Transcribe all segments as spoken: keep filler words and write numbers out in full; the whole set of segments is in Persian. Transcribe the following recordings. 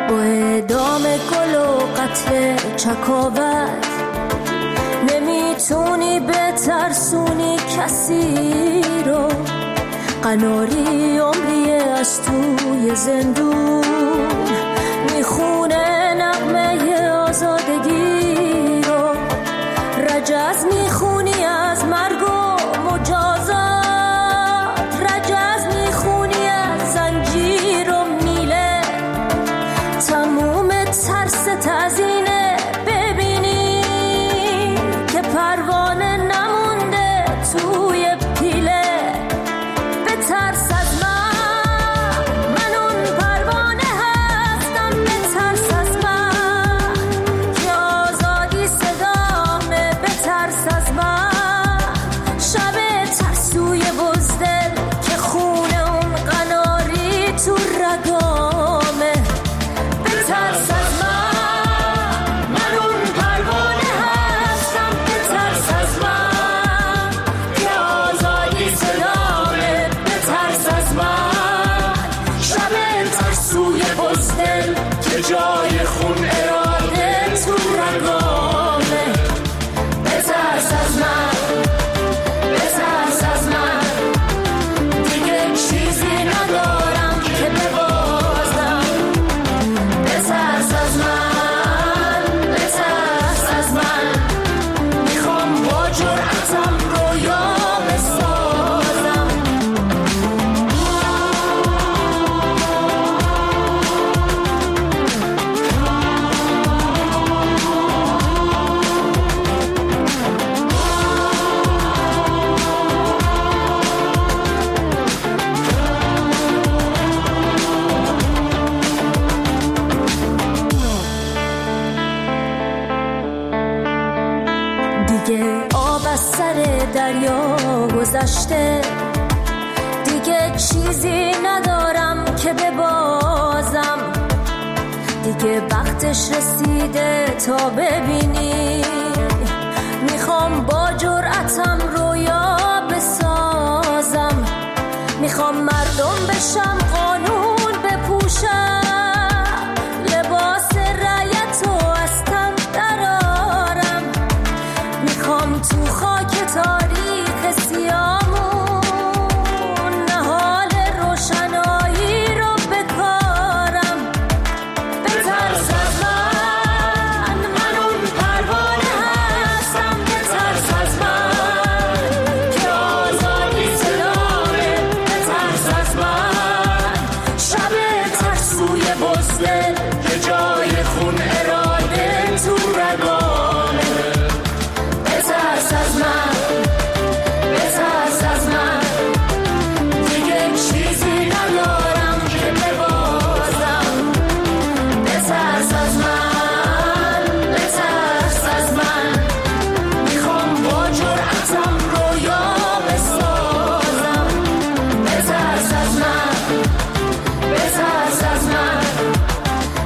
با اعدام گل و قتل چکاوت نمیتونی بترسونی کسی رو. قناری عمری از توی زندون میخونه نغمه آزادگی رو. رجز میخونی از مرگ و مجازات، رجز میخونی از زنجیر و میله. تموم ترست از اینه ببینی که پروانه نمونده توی پیله. بترس از من، من اون پروانه هستم. بترس از من که آزادی صدامه. بترس از من شب ترسوی بزدل که خونه اون قناری تو رگامه. بترس از من، من اون پروانه هستم. بترس از من که آزادی صدامه. بترس از من شب ترسوی بزدل که جای خون اراده تو رگامه. بترس از من، بترس از من، دیگه چیزی ندارم که ببازم. بترس از من، بترس از من، میخوام با جرأتم رویا بسازم. دیگه آب از سر دریا گذشته، دیگه چیزی ندارم که ببازم. دیگه وقتش رسیده تا ببینی میخوام با جرأتم رویا بسازم. میخوام مردم بشم، قانون بپوشم، لباس رعیت و از تن درارم. میخوام تو خاک تاریخ سیامون نهال روشنایی رو بکارم. بترس از من، من اون پروانه هستم. بترس از من که آزادی صدامه. بترس از من شب ترسوی بزدل که جای خون اراده تو رگامه. بترس از من، بترس از من، دیگه چیزی ندارم که ببازم. بترس از من، بترس از من، میخوام با جرأتم رویا بسازم. بترس از من، بترس از من،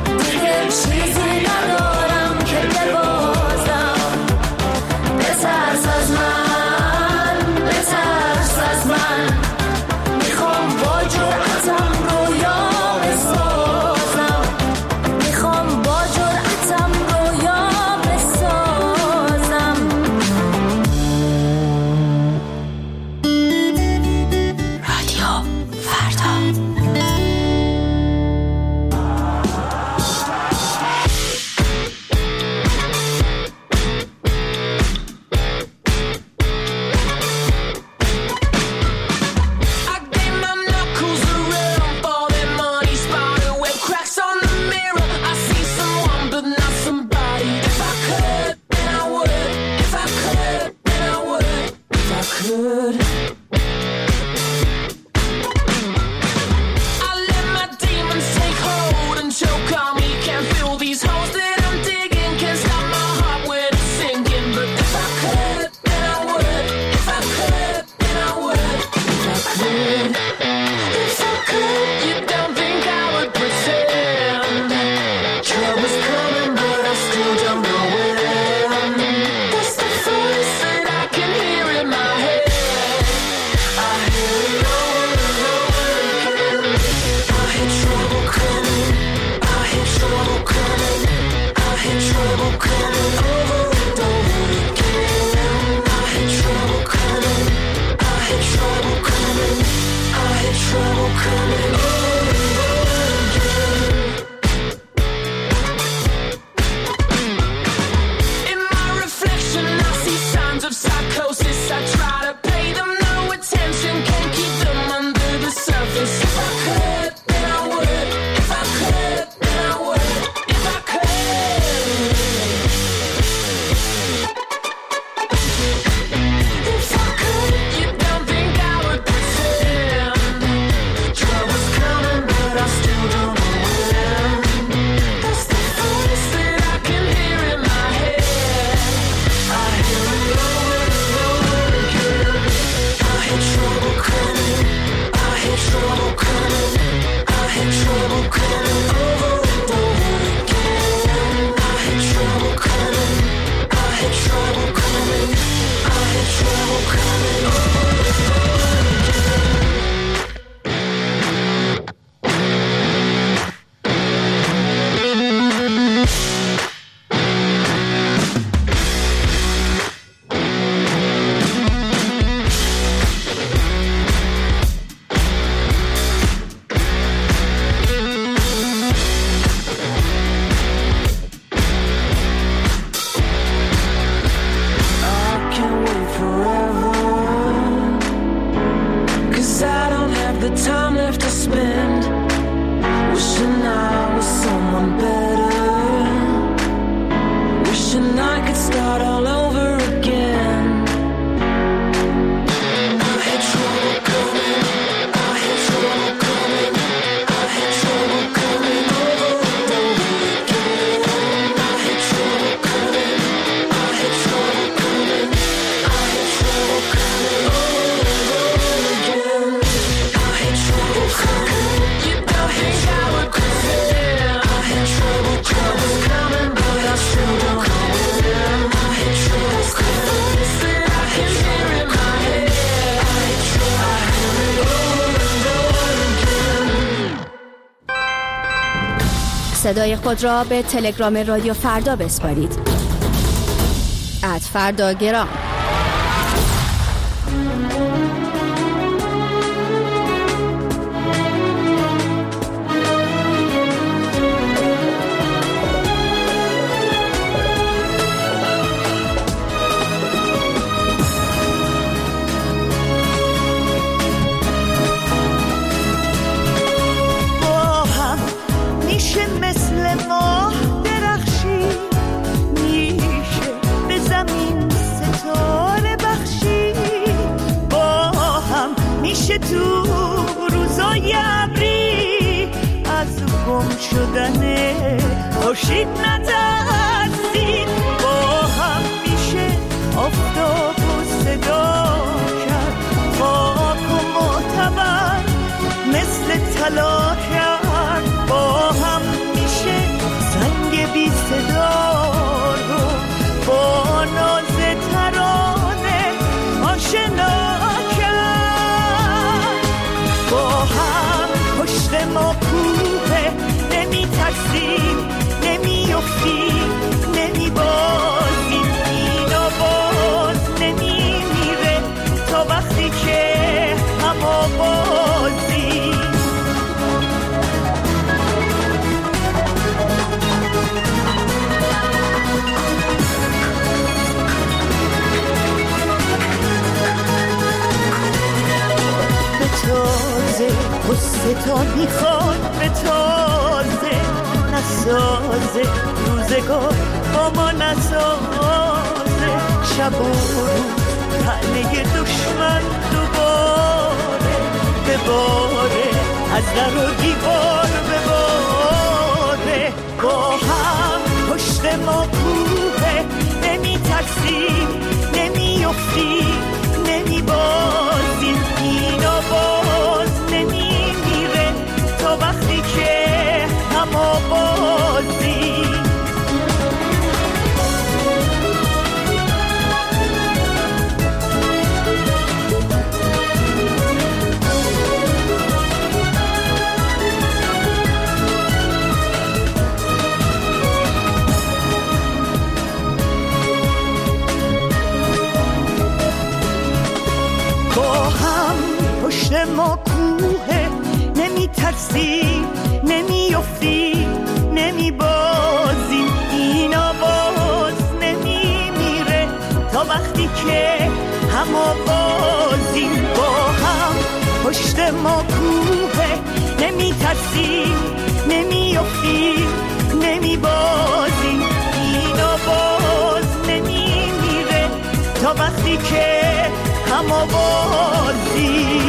صدای خود را به تلگرام رادیو فردا بسپارید. ات فردا گرام. تو روزای ابری از گم شدن خورشید نترسید، با هم میشه آفتاب و صدا کرد، خاک و معتبر مثل طلا کرد، با هم میشه زنگ بی صدا رو با ناز ترانه آشنا ما کوه، نمی ترسیم نمی افتیم نمی بازیم، این آواز نمی میره تا وقتی که هم آوازیم. به تازه قصه تا میخواد به تازه نسازه، روزگار با ما نسازه، شب و روز تنه دشمن دوباره بباره، از در و دیوار بباره، با هم پشت ما کوه، نمی ترسیم نمی افتیم نمی بازیم، این آواز نمی میره تا وقتی که هم آوازیم. پشت ما کوه، نمی ترسیم نمی افتیم نمی بازیم، این آواز نمی میره تا وقتی که هم آوازیم، با هم پشت ما کوه، نمی ترسیم نمی افتیم نمی بازیم، این آواز نمی میره تا وقتی که هم آوازیم.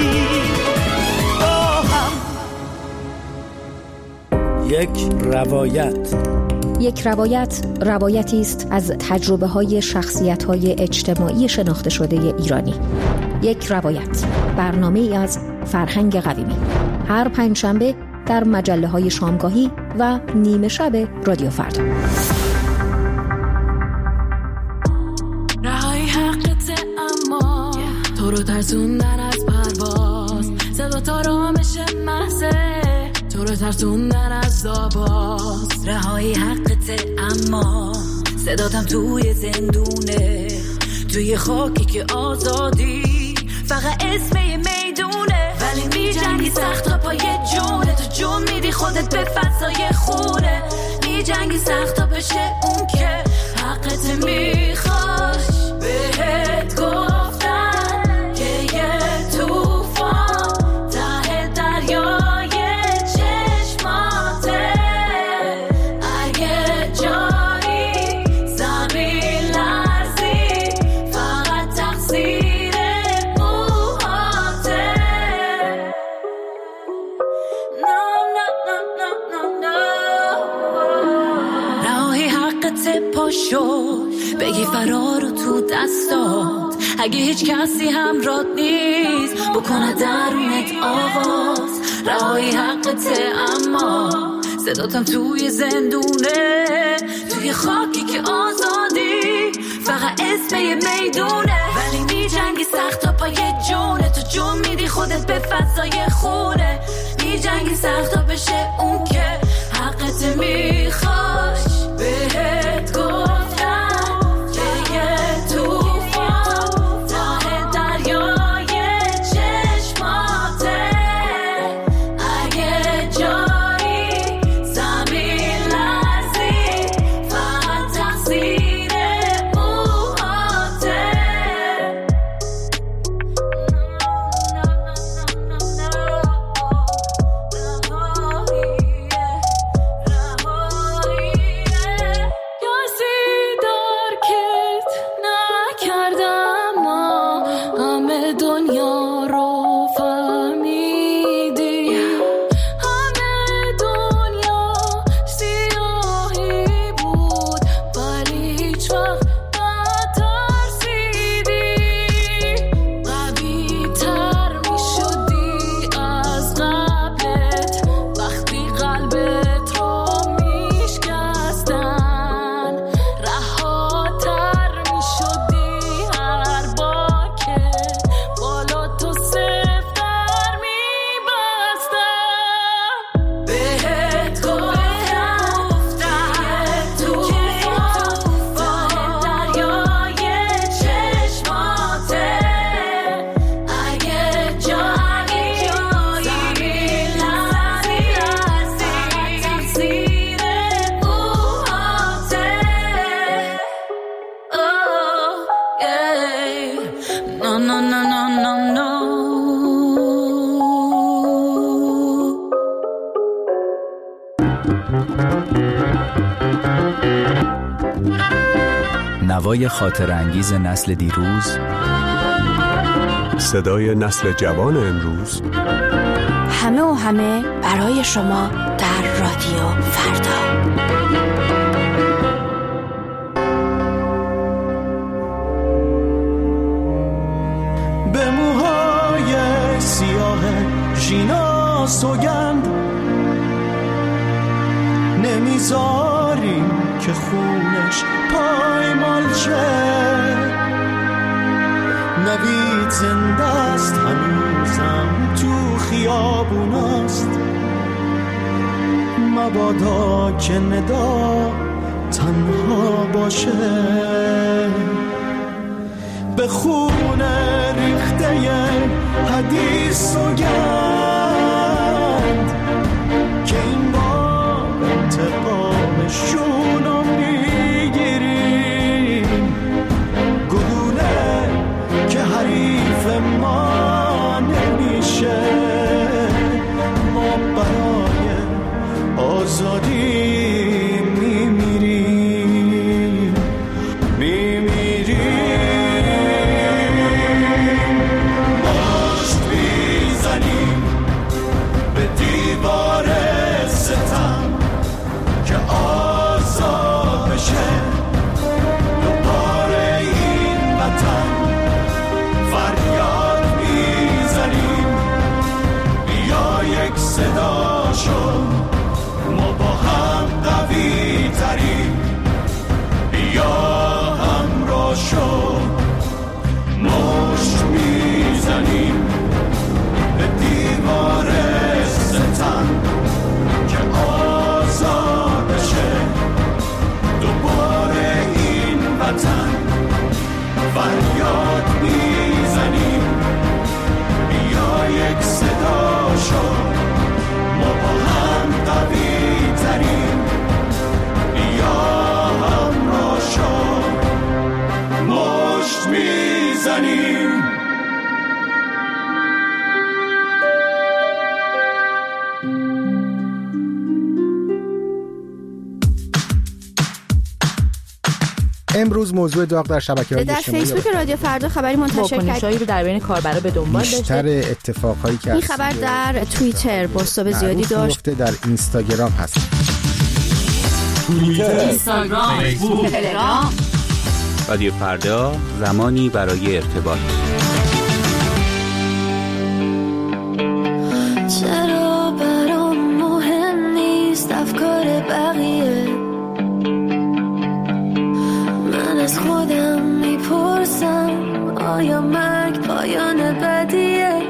یک روایت. یک روایت روایتی است از تجربه های شخصیت های اجتماعی شناخته شده ایرانی. یک روایت، برنامه ای از فرهنگ قویمی، هر پنجشنبه در مجله های شامگاهی و نیمه شب رادیو فردا. رهایی حقته اما تو رو ترسوندن از پرواز، صدا تا رامش محضه تو رو ترسوندن از آواز. رهایی حقته اما صداتم توی زندونه، توی خاکی که آزادی فقط اسم یه میدونه، ولی می جنگی سخت تا پای جونه، تو جون میدی خودت به فضای خونه، می جنگی سخت تا بشه اون که حقت میخواش. بهت گفتن که یه توفان ته دریای چشماته، اگه جایی زمین لرزی فقط تقصیر موهاته. No, no, no, no, no, no. رهایی حقت پاشو بگی فرارو تو دستات، اگه هیچ کسی همراهت نیست بکنه درونت آواز. رهایی حقته اما صداتم توی زندونه، توی خاکی که آزادی فقط اسم یه میدونه، ولی می جنگی سخت تا پای جونه، تو جون میدی خودت به فضای خونه، می جنگی سخت تا بشه اون که حقت می نوای خاطر انگیز نسل دیروز، صدای نسل جوان امروز، همه و همه برای شما در رادیو فردا. به موهای سیاه ژینا سوگند نمیذاریم که خونش پایمال شه. نوید زنده است هنوزم تو خیابوناست، مبادا که ندا تنها باشه. به خون ریخته حدیث سوگند که این بار انتقامشون رو میگیریم. گلوله که حریف ما نمیشه، ما برای آزادی میمیریم میمیریم. مشت میزنیم به دیوار ستم که آزاد بشه دوباره این وطن. فریاد میزنیم بیا یک صدا شو، ما با هم قوی تریم. بیا همراه شو، مشت میزنیم به دیوار ستم که آزاد بشه دوباره این وطن. فریاد میزنیم بیا یک صدا شو، ما با هم قوی تریم. بیا همراه شو، مشت میزنیم. امروز موضوع داغ در شبکه‌های در اجتماعی فیسبوک رادیو فردا خبری منتشر کرد. واکنشایی رو در بین کاربرا به دنبال داشته. بیشتر اتفاقهایی که این خبر در توییتر بازتاب زیادی داشت. در اینستاگرام هست. توییتر، اینستاگرام، فیسبوک، تلگرام. رادیو فردا، زمانی برای ارتباط. چرا برام مهم نیست افکار بقیه؟ من از خودم میپرسم آیا مرگ پایان بدیه؟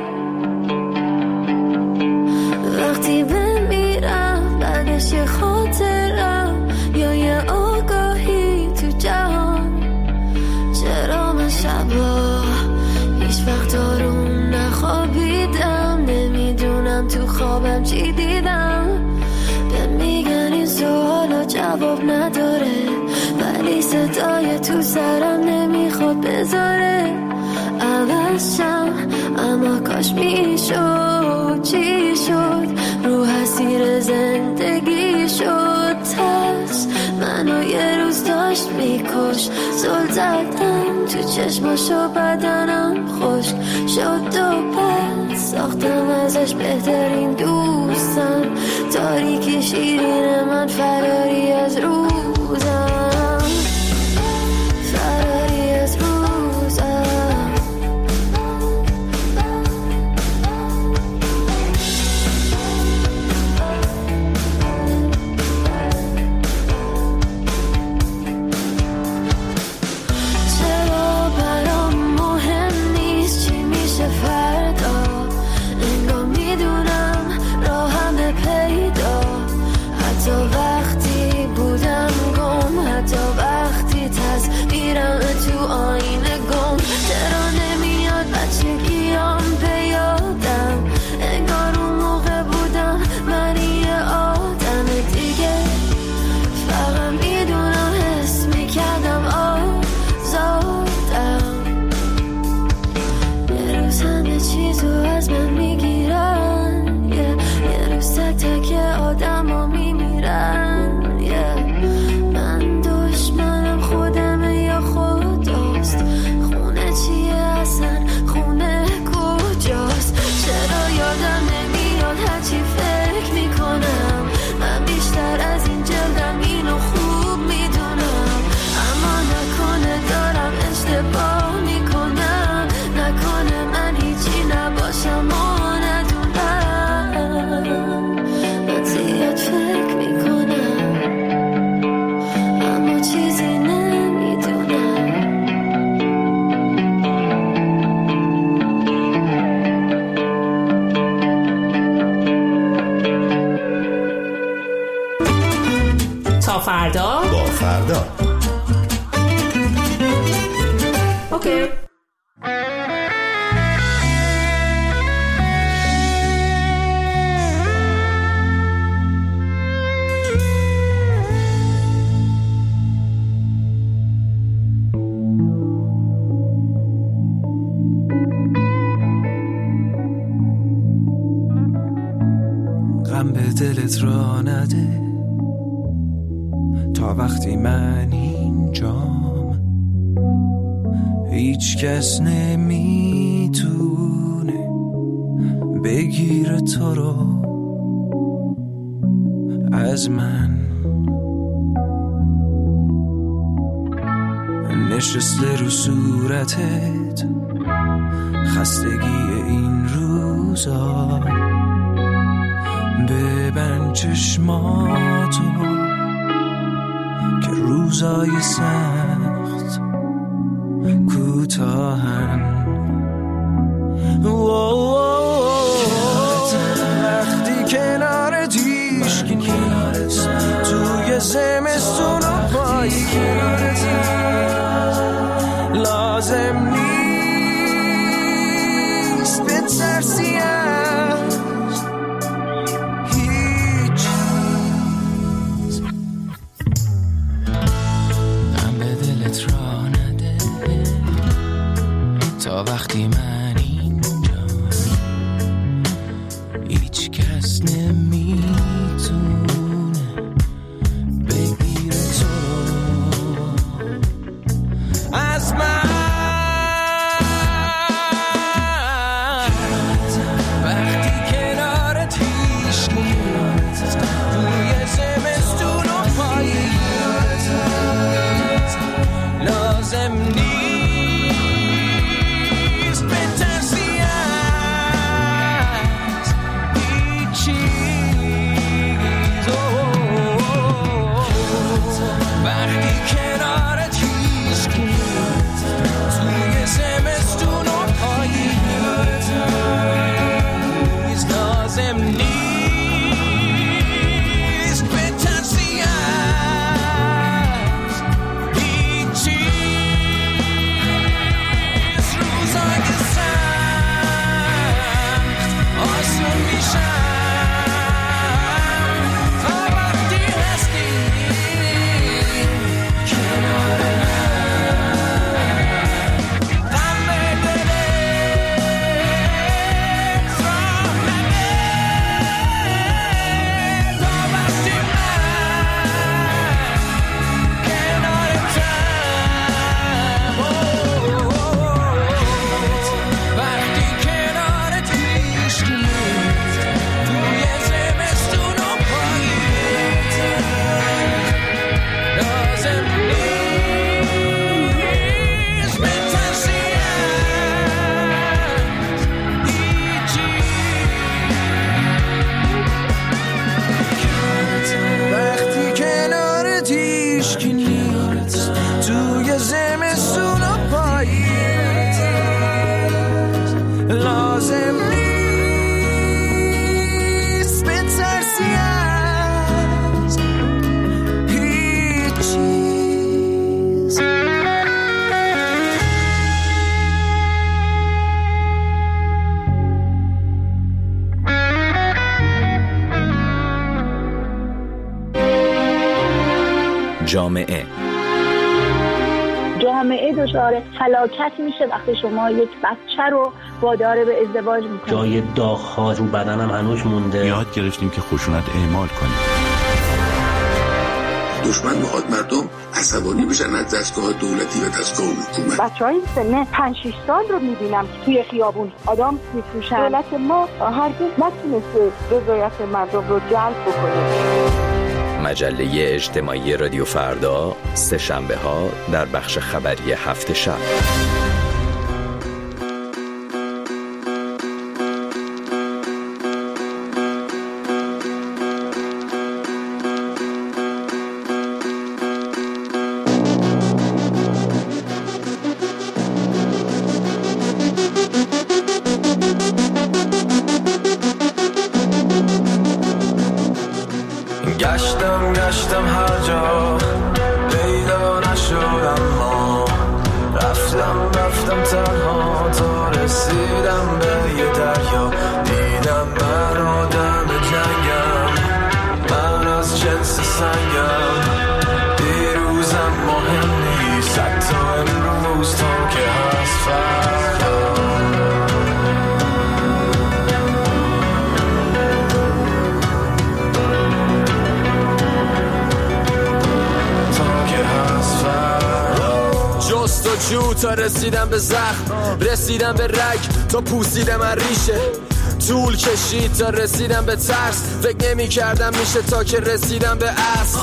وقتی بمیرم بعدش یه خاطرم یا یه آگاهی تو جهان. چرا من شبا هیچ وقت آروم نخوابیدم؟ نمیدونم تو خوابم چی دیدم. به میگن این سوالا جواب نداره، ولی صدای تو سرم نمیخواد بذاره عوض شم. اما کاش میشد، چی شد؟ رو اسیر زندگی شد ترس منو یه روز داشت میکش. زل زدم تو چشماشو بدنم خشک شد و پس ساختم ازش بهترین دوستم. تاریکی شیرین من فراری از روزم، فراری از روزم. چرا برام مهم نیست چی میشه فردا؟ انگار میدونم راهم پیدا، حتی وقتی تا فردا با فردا. اوکی. غم به دلت را نده تا وقتی من اینجام، هیچ کس نمیتونه بگیره تو رو از من. نشسته رو صورتت خستگی این روزا، ببند چشماتو که روزای سخت کوتاهن. وقتی کنارت هیچکی نیست توی زمستون و پاییز، لازم نیست بترسی از هیچ چیز. غم به دلت را نده تا وقتی من اینجا، هیچ کس نمیتونه بگیره تو رو از من. وقتی کنارت هیچ نیست توی زمستون و پاییز، لازم نیست بترسی از هیچ چیز. وقتی کنارت هیچ نیست توی زمستون و پاییز، لازم نیست بترسی از هیچ چیز. روزای سخت آسون میشن تا وقتی هستی کنار من. غم به دلت راه نده تا وقتی من کنارتم. وقتی کنارت هیچکی نیست توی زمستون و پاییز، لازم نیست بترسی از هیچ چیز. وقتی کنارت هیچکی نیست توی زمستون و پاییز، لازم نیست بترسی از هیچ چیز. جامعه جامعه دچار فلاکت میشه وقتی شما یک بچه رو وادار به ازدواج میکنید. جای داغ‌ها رو بدنم هنوز مونده. یاد گرفتیم که خشونت اعمال کنیم. دشمن میخواد مردم عصبانی بشن از دستگاه دولتی و دستگاه حکومت. بچه‌های سن پنج شش سال رو میبینم که توی خیابون آدم میفروشن. دولت ما هرگز نتونسته رضایت مردم رو جلب بکنه. مجله اجتماعی رادیو فردا، سه شنبه ها در بخش خبری هفت شب. گشتم گشتم هر جا وجود تا رسیدم به زخم، رسیدم به رگ تا پوسیدم من ریشه. طول کشید تا رسیدم به ترس، فکر نمی کردم میشه تا که رسیدم به اصل.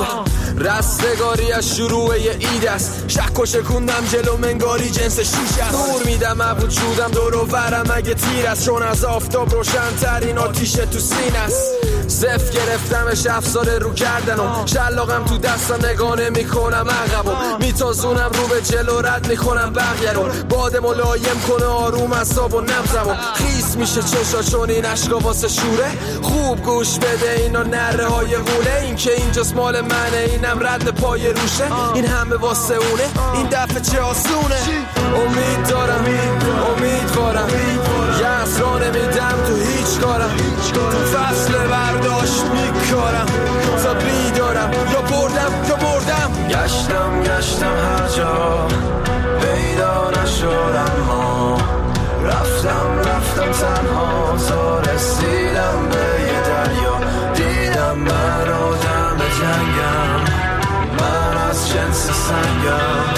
رستگاری از شروع یه اید است، شک و شکوندم جلو منگاری جنس شیش است. نور میدم از وجودم دور و برم اگه تیر است، چون از آفتاب روشن ترین آتیش تو سین است. صف گرفتمش افسار رو کردنم، شلاقم تو دستم نگاه نمی کنم عقبم، میتازونم رو به جلو رد میکنم بقیه رو. باد ملایم کنه آروم اعصاب و نبضمو، خیس میشه چشا چون این عشقا واسه شوره. خوب گوش بده اینا نره های غوله، این که اینجاست مال منه اینم رد پای روشه. این همه واسه اونه این دفعه چه آسونه. امید دارم امیدوارم یه اسرا نمیدم تو هیچ کارم، تو فصل برداشت میکارم تا بیدارم، یا بردم یا بردم. گشتم گشتم هر جا پیدا نشدم، ما رفتم رفتم تنها تا رسیدم به یه دریا. دیدم من آدم جنگم، من از جنس سنگم،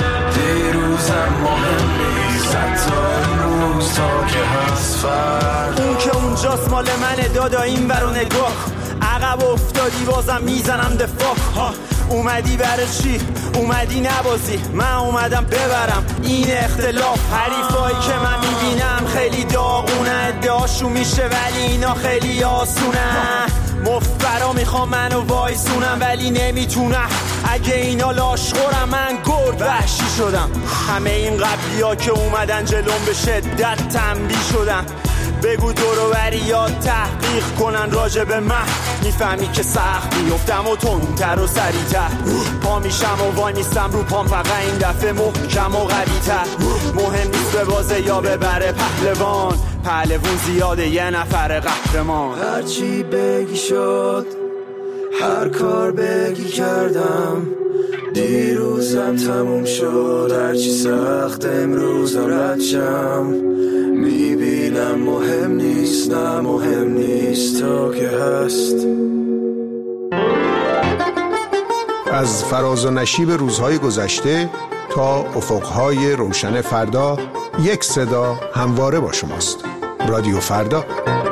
دیروزم مهم نیست حتی امروز تا که هست فردا. اون که اونجاست مال منه دادا این برو نگاه، عقب افتادی بازم میزنم دفاع. اومدی برای چی؟ اومدی نبازی، من اومدم ببرم این اختلاف. حریفایی که من میبینم خیلی داغونه، ادعاشون میشه ولی اینا خیلی آسونه. مفبرا میخوام منو وایسونم ولی نمیتونم، اگه اینا لاشخورم من گرد وحشی شدم. همه این قبلی ها که اومدن جلوم به شدت تنبیه شدن. بگو دورو بریات تحقیق کنن راجع به من، میفهمی که سخت بیفتم و تندتر و سریعتر. پا میشم و وای میستم رو پام، فقط این دفعه محکم و قوی‌تر. مهم نیست به بازه یا ببره پهلوان، پهلوون زیاده یه نفر قهرمان. هرچی بگی شد، هر کار بگی کردم، دیروزم تموم شد. هرچی سخت امروزم رد شم، میبینم مهم نیست، نه مهم نیست تا که هست. از فراز و نشیب روزهای گذشته تا افقهای روشن فردا، یک صدا همواره با شماست. رادیو فردا.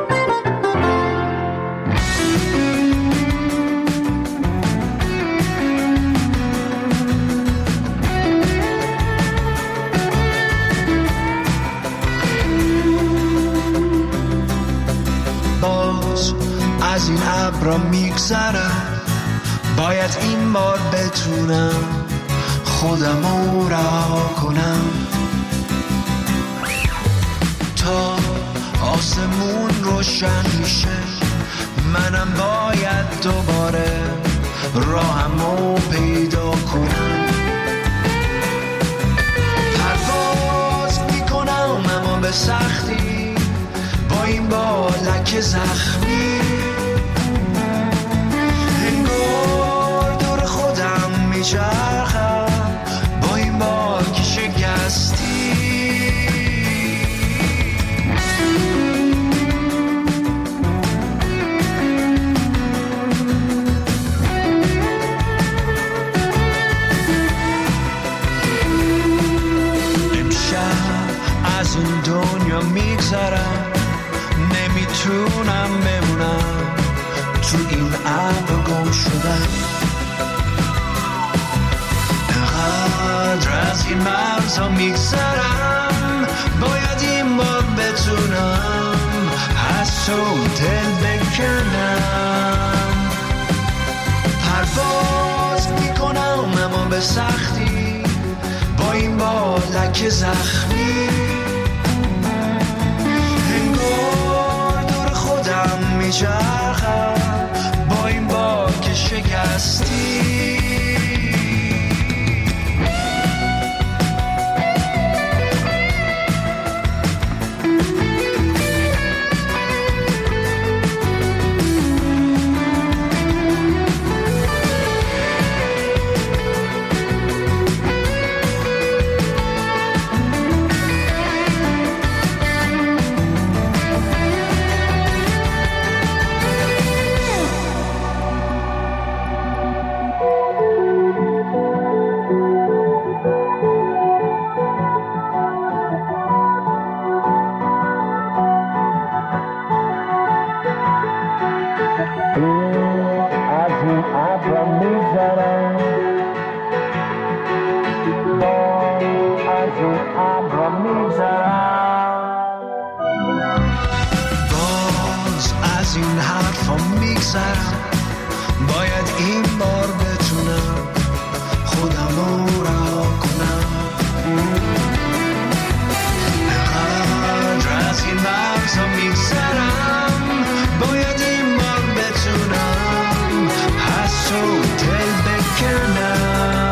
از این ابرا میگذرم، باید این بار بتونم خودمو رها کنم تا آسمون روشن میشه. منم باید دوباره راهمو پیدا کنم. پرواز میکنم اما به سختی، با این بالک زخمی انگار دور خودم میچرخم، با این بالک شکستی. امشب از این دنیا میگذرم، نمیتونم بمونم تو این ابر گم شدم. انقدر از این مرزا میگذرم، باید این بار بتونم از تو دل بکنم. پرواز میکنم اما به سختی، با این بالک زخمی میچرخم، با این بالک شکستی. سرم، باید این بار بتونم خودم رو رها کنم. انقدر از این مرزا میگذرم، باید این بار بتونم از تو دل بکنم.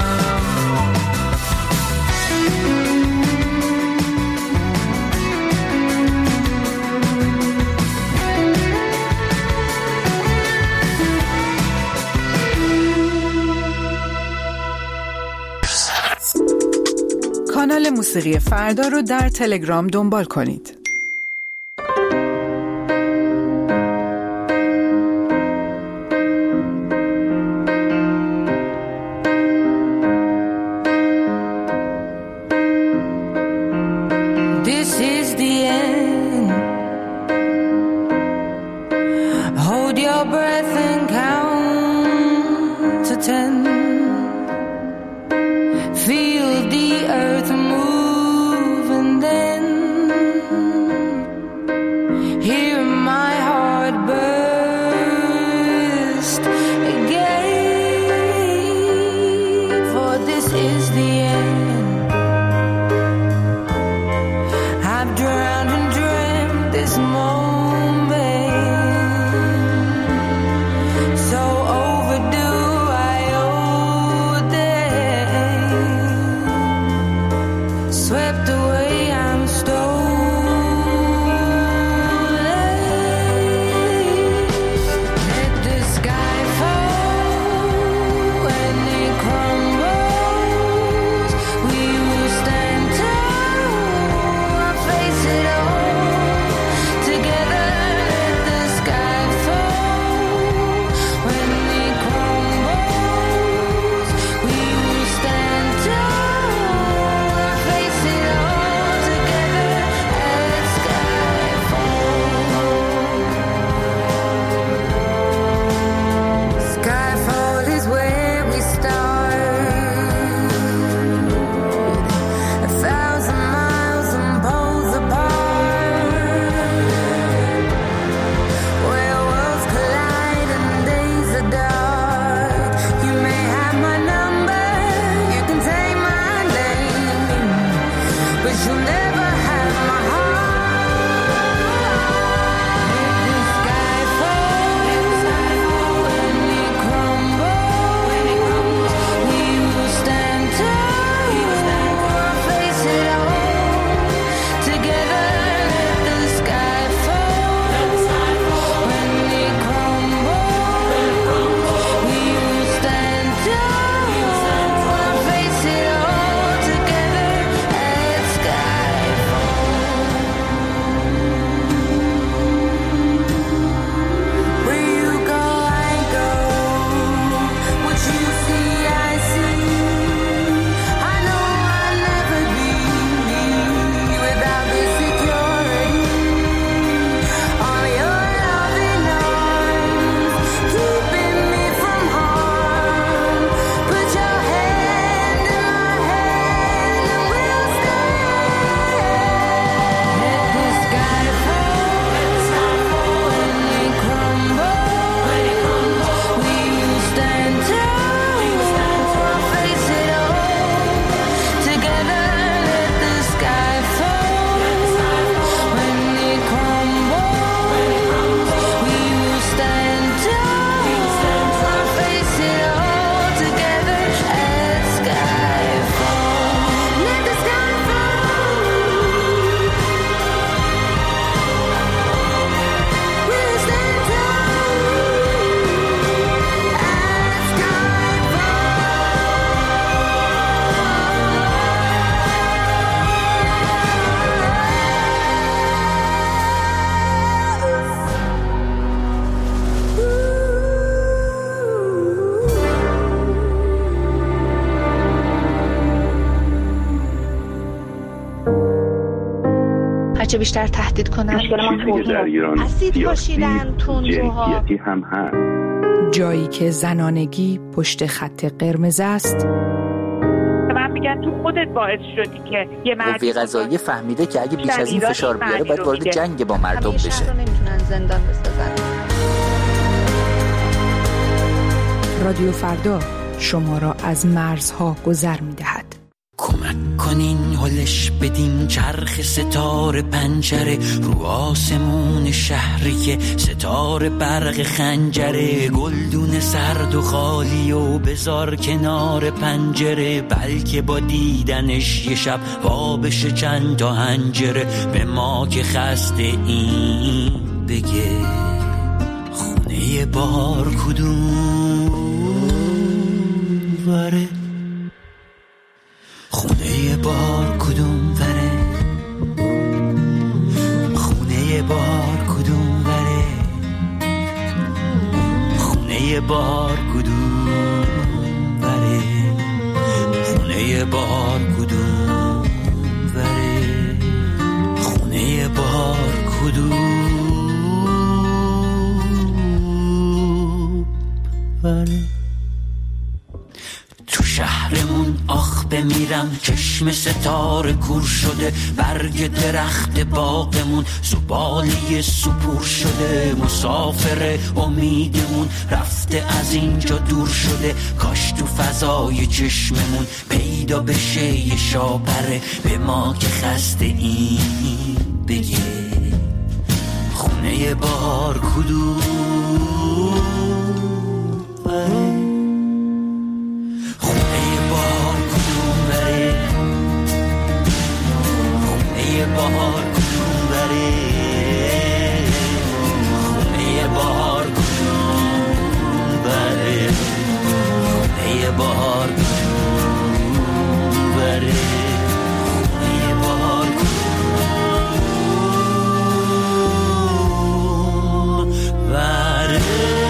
کانال موسیقی فردا رو در تلگرام دنبال کنید. This is the end. Hold your breath and count to ten. Feel the earth move and then hear my heart burst again. For this is the end. I've drowned and dreamt this moment, so overdue I owe them. Swept away, I'm stolen. Let the sky fall when it crumbles. We will stand tall, face it all together. Let the sky fall when it crumbles. We will stand tall, face it all together. Let sky fall. Skyfall is where we start. A thousand miles and poles apart, where worlds collide and days are dark. You may have my number, you can take my name, but you'll never have my heart. Let the sky fall when it crumbles. We will stand tall, face it all together. Let the sky fall when it crumbles. We will stand tall, face it all together. Let sky fall. Where you go, I go. What you see, I see. I know I'll never be without the security. All your loving arms keeping me from harm. Put your hand in my hand and we'll stand. Let the sky fall when it crumbles. We will stand tall, face it all together. Let the sky fall when it crumbles. We will stand tall, face it all together. Let sky fall. Let the sky fall. We'll stand هرچه بیشتر تهدید کنن چیزی که در ایران اسید پاشیدن تندروها، جنسیتی هم هست. جایی که زنانگی پشت خط قرمز است. من میگن تو خودت باعث شدی که یه مرد قوه قضاییه فهمیده که اگه بیش از این فشار بیاره باید وارد جنگ با مردم بشه. نمیتونن زندان بسازن. رادیو فردا شما را از مرزها گذر می‌دهد. کمک کنین هلش بدیم چرخ ستاره پنجره رو آسمون شهری ستاره برق خنجره گلدون سرد و خالی و بذار کنار پنجره بلکه با دیدنش یه شب وا بشه چند تا هنجره به ما که خسته این بگه خونه بار کدوم وره خونه بار کدوم وره خونه بار کدوم وره خونه بار کدوم وره خونه بار کدوم وره خونه بار کدوم وره تو شهرمون آخ بمیرم چشم ستاره کور شده برگ درخت باغمون زباله سپور شده مسافر امیدمون رفته از اینجا دور شده کاش تو فضای چشممون پیدا بشه یه شاپره به ما که خسته این بگه خونه بار کدوم وره بهار کدوم بره خونه بهار کدوم بره خونه بهار کدوم بره خونه بهار کدوم بره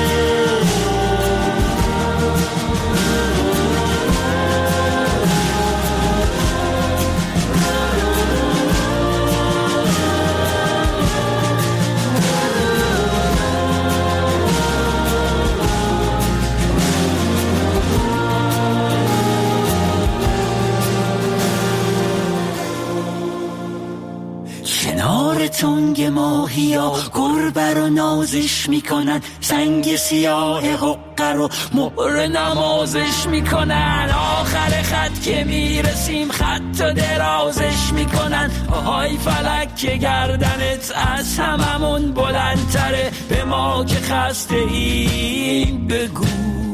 تنگ ماهیا گربه رو نازش میکنن سنگ سیاه حقه رو مهر نمازش میکنن آخر خط که میرسیم خط و درازش میکنن آهای فلک که گردنت از هممون بلندتره به ما که خسته این بگو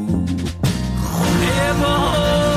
خونه ما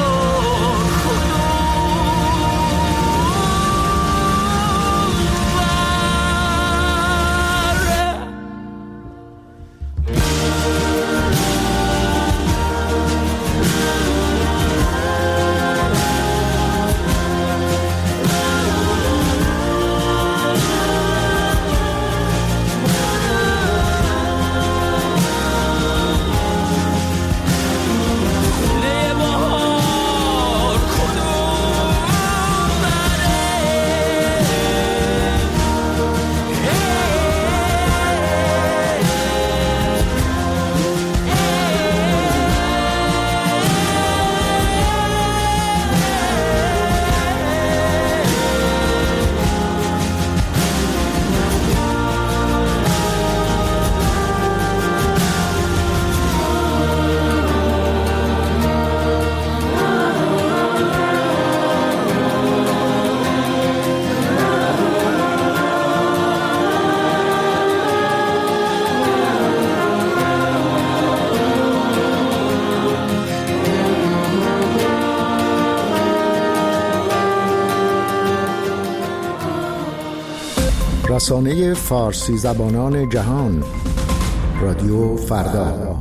رسانه فارسی زبانان جهان رادیو فردا.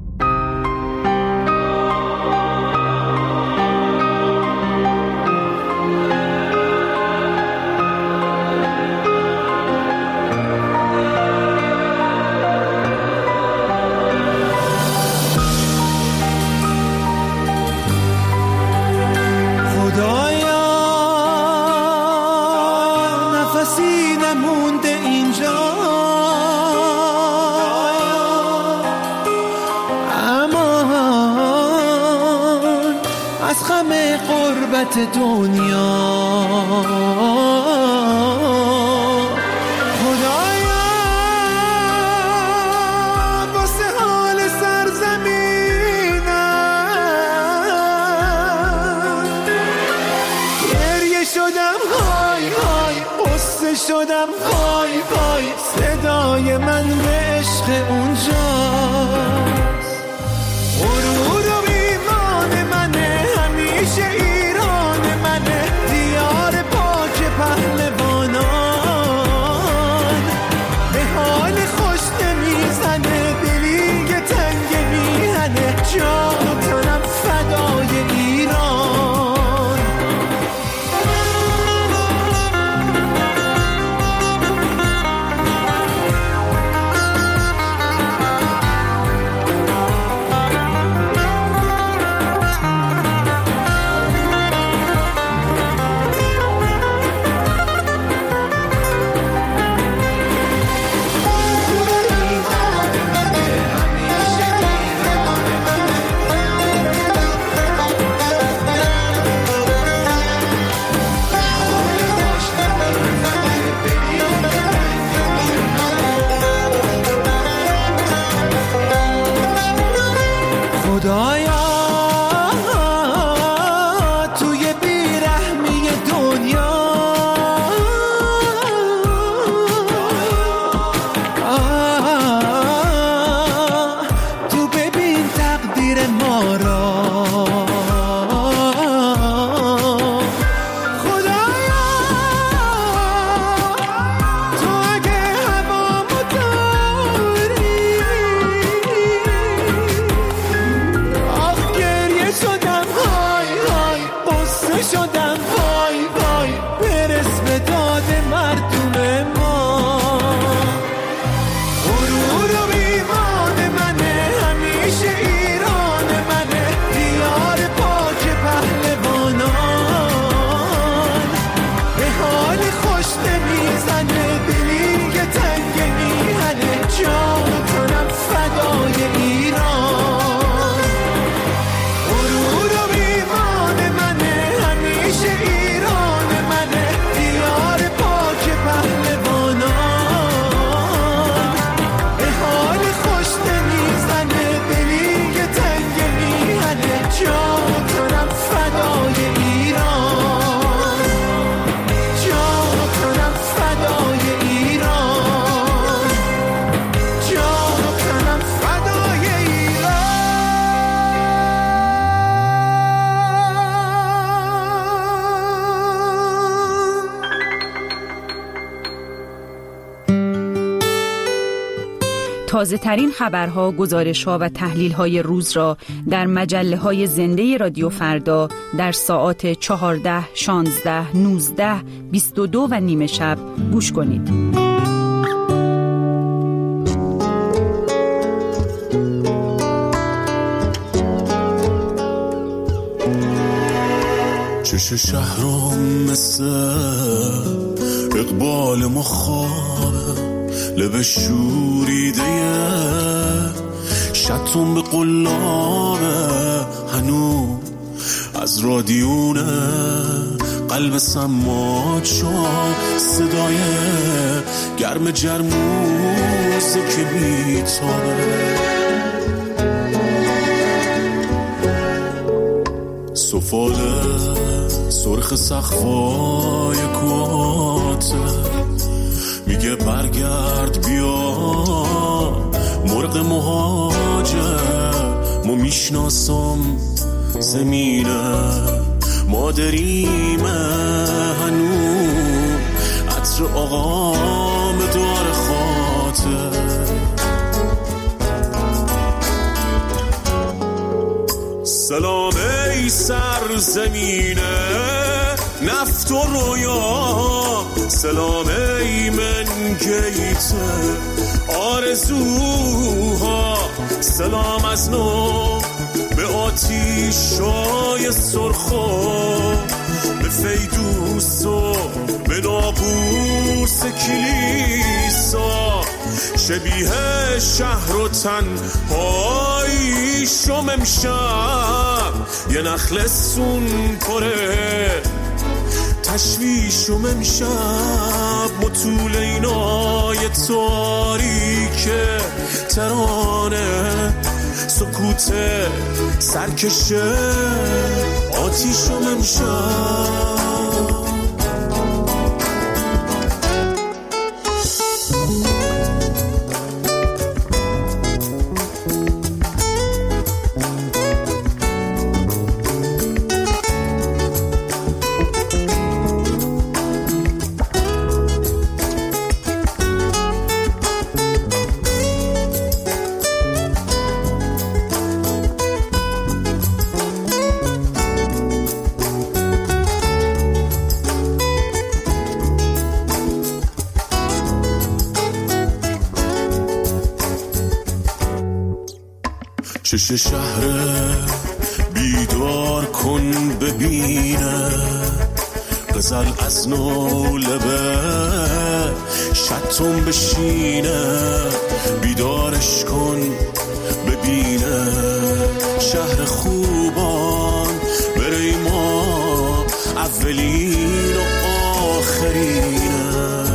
دنیا خدایا واسه حال سرزمینم شدم وای وای صدای من به عشق اونجاست غرور و ایمان منه همیشه ایران منه دیار پاک پهلوانان به حال خوش نمیزنه دلی که تنگ میهنه جان و تنم فدای ایران خدایا توی بیرحمی دنیا تو ببین تقدیر ما را خدایا تو اگه هوامو داری شدم های های بسته شدم وای وای برس به داد مردم ما غرور و ایمان منه همیشه ایران منه دیار پاک پهلوانان به حال خوش نمیزنه دلی که تنگ میهنه جان و تنم فدای ایران غرور و ایمان منه همیشه ایران منه دیار پاک پهلوانان به حال خوش نمیزنه دلی که تنگ میهنه جان و تنم فدای ایران جان و تنم فدای ایران جان و تنم فدای ایران تازه ترین خبرها، گزارش‌ها و تحلیل‌های روز را در مجله‌های زنده رادیو فردا در ساعات چهارده، شانزده، نوزده، بیست و دو و نیمه شب گوش کنید. چش شهرم مثل اقبال مخابه لب شوریده شتون به قلابه هنو از رادیونه قلب سماج شد صدای گرم جرموزه که بیتابه سفاله سرخ سقفای کوته میگه برگرد بیا مرغ مهاجر ما میشناسم زمینه مادریمه هنو عطر آقام دار خاطر سلام ای سر زمینه نفت و رویا سلام ای من گیت آرزوها سلام از نو به آتیشای سرخو به فیدوس و به ناقوس کلیسا شبیه شهر و تنهایی شم امشب یه نخل سون پره تشویشم امشب مطول اینای تاریک ترانه سکوت سرکشه آتیشم امشب چش شهر بیدار کن ببینه غزل از نو لبه شتم بشینه بیدارش کن ببینه شهر خوبان بره ما اولین و آخرینه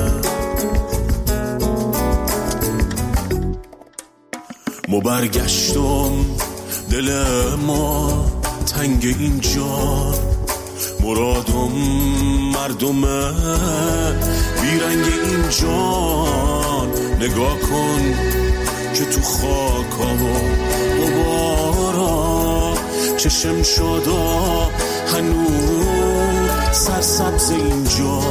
ما برگشتم دل ما تنگ اینجا مرادم مردمه بیرنگ این جان نگاه کن که تو خاکا و غبارا چشم شدا هنوز سرسبز اینجا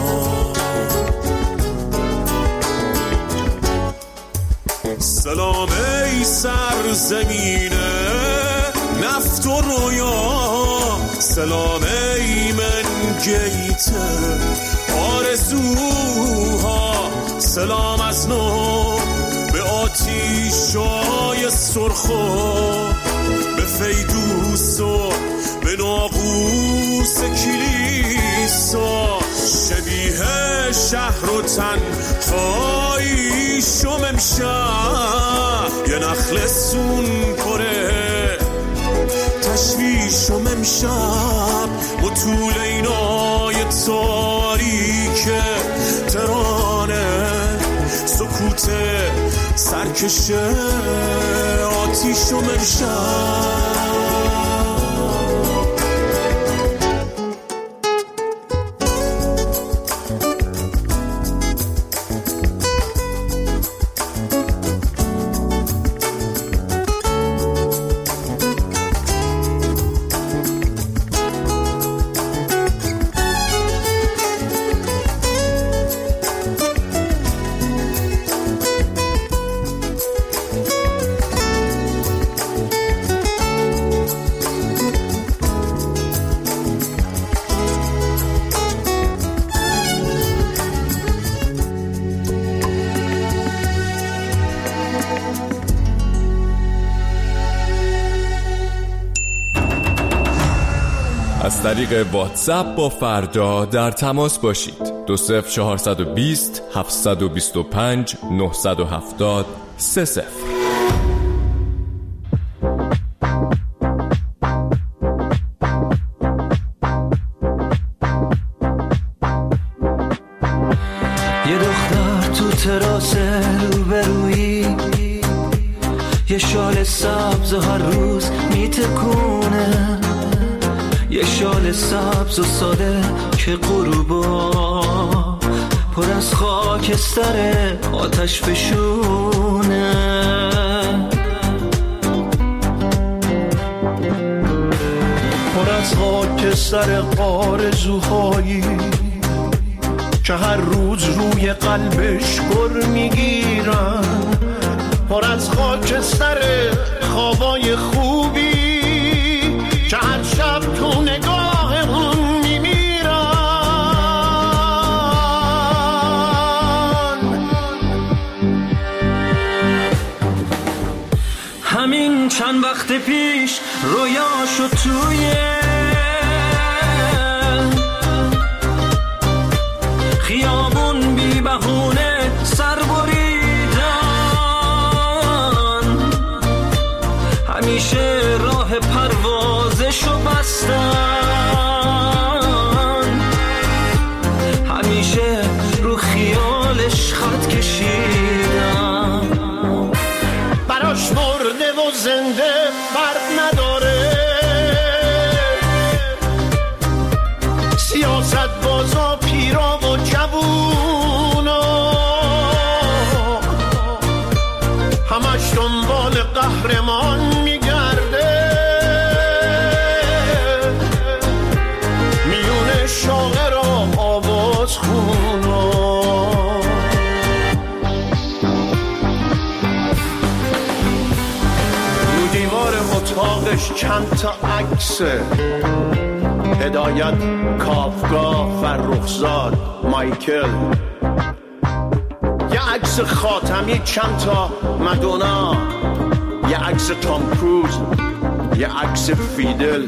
سلام ای سرزمینه نفت و رویا سلام ای من گیت آرزوها سلام از نو به آتیشای سرخو به فیدوس و به ناقوس کلیسا شبیه شهر و تنهایی شم امشب یه نخل سون پره تشویشم امشب و طول اینای تاریک ترانه سکوت سرکش آتیشم امشب از طریق واتساپ با فردا در تماس باشید. دو صفر چهارصد و بیست هفتصد و بیست و پنج نهصد و هفتاد سه صفر. یه دختر تو تراس روبرویی یه شال سبز هر روز میتکونه یه شال سبز و ساده که غروبا پر از خاکستر آتش فشونه پر از خاکستر آرزوهایی که هر روز روی قلبش گر میگیرن پر از خاکستر خوابای خوبی که هر شب تو نگاهمون میمیرن همین چند وقت پیش رویاشو توی خیابون بی بهونه سر بریدن همیشه راه پروازشو بستن همیشه رو خیالش خط کشیدن براش مرده و زنده فرق نداره سیاست بازا پیرا و جوونا همش دنبال قهرمان میگرده میونه شاعر و آواز خونا رو دیوار اتاقش چند تا عکسه هدایت کافکا فرخزاد مایکل یه عکس خاتمی چند تا مدونا یه عکس تام کروز، یه عکس فیدل.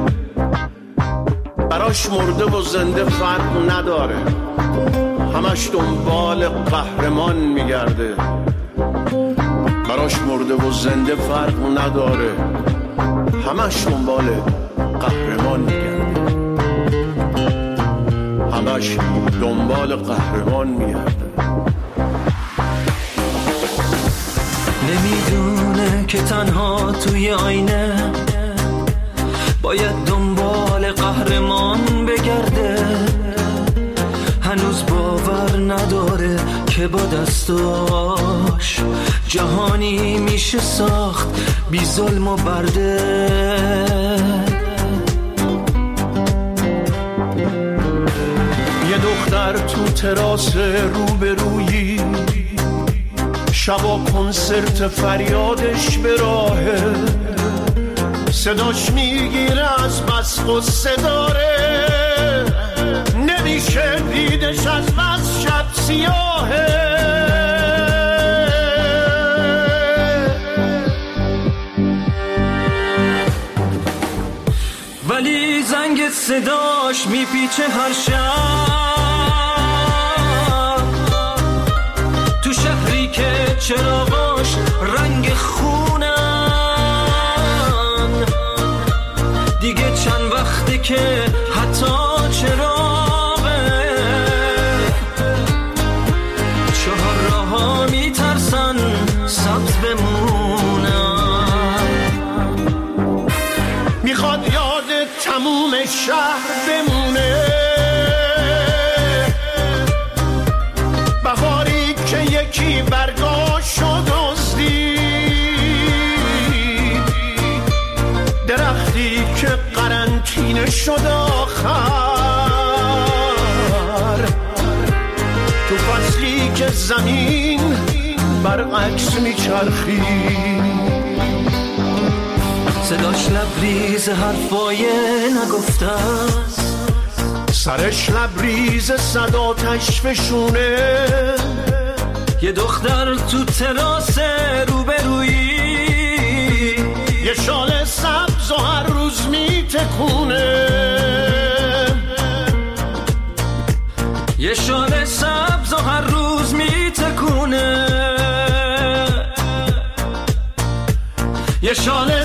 براش مرده و زنده فرق نداره، همش دنبال قهرمان میگرده. براش مرده و زنده فرق نداره، همش دنبال قهرمان میگرده. همش دنبال قهرمان میگرده. نمیدونه که تنها توی آینه باید دنبال قهرمان بگرده. هنوز باور نداره که با دستاش جهانی میشه ساخت بی ظلم و برده. یه دختر تو تراس روبرویی، شبا کنسرت فریادش به راهه، صداش میگیره از بس غصه داره، نمیشه دیدش از بس شب سیاهه. ولی زنگ صداش میپیچه هر شب تو شهری که چراغاش رنگ خونن. دیگه چند وقته که حتی چراغه چهار راه‌ها میترسن سبز بمونن. میخواد یاد تموم شهر بمونه، بهاری که یکی برگاشو دزدید، درختی که قرنطینه شد آخر، تو فصلی که زمین برعکس میچرخید. صداش لبریز حرفای نگفته است، سرش لبریز صداتش فشونه. یه دختر تو تراس روبرویی، یه شال سبز و هر روز میتکونه. یه شال سبز و هر روز میتکونه. یه شال